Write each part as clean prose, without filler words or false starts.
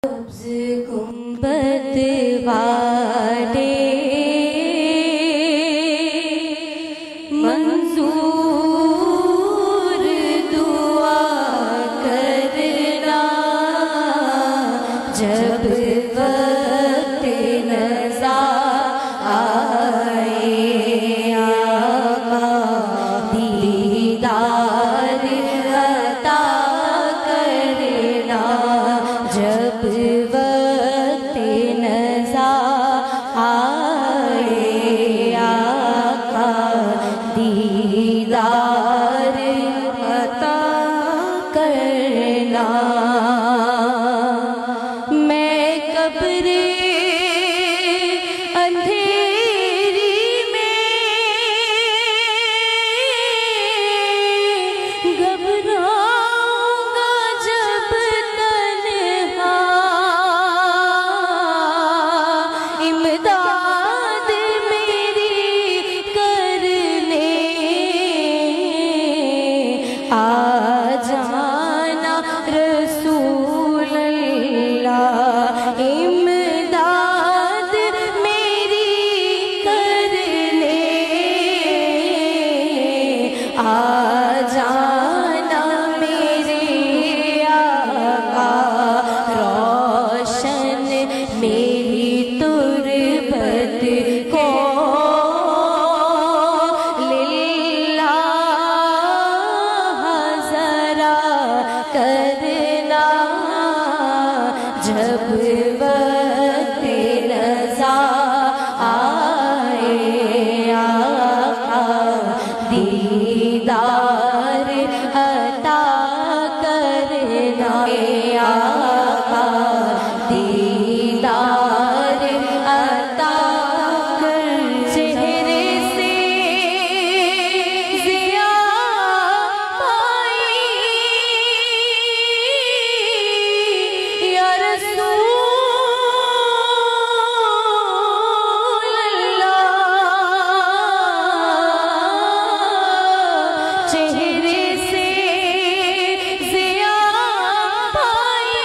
गुंबद वाले मंजूर दुआ करना जब वक्त नज़ा आए आका दीदार अता करना जब वक्त नज़ा आए आका दीदार अता करना। मैं कब्र अंधेरी में घबराऊंगा जब तन्हा, इमदाद मेरी करने आ जाना रसूल अल्लाह, इमदाद मेरी करने आ जाना मेरे आका, रोशन मेरी तुरबत को लिल्लाह ज़रा करना जब वक्त नज़ा आए आका दीदार अता करना आका दीदार अता कर। चेहरे से ज़िया पाई या रसूल अल्लाह, चेहरे से ज़िया पाई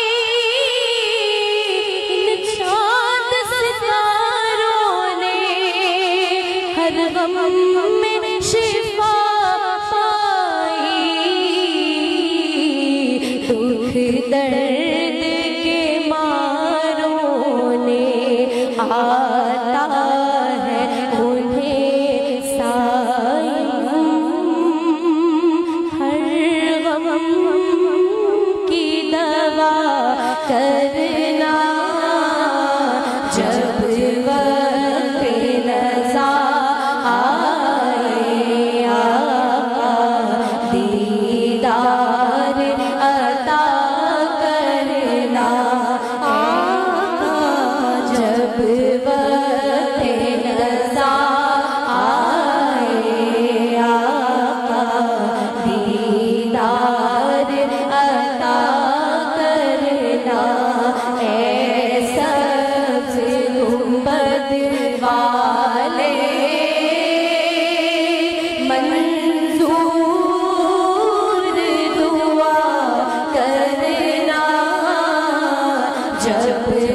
इन चाँद सितारों ने हर गम में शिफा पाई, दुख दर्द के मारों ने आता है उन्हें सायम, हर गम की दवा करना जब वक्त नज़ा आए आका दीदार अता करना आका जब वक्त नज़ा आए आका दीदार अता करना। ऐ सब्ज़ गुंबद वाले मंजूर दुआ करना जब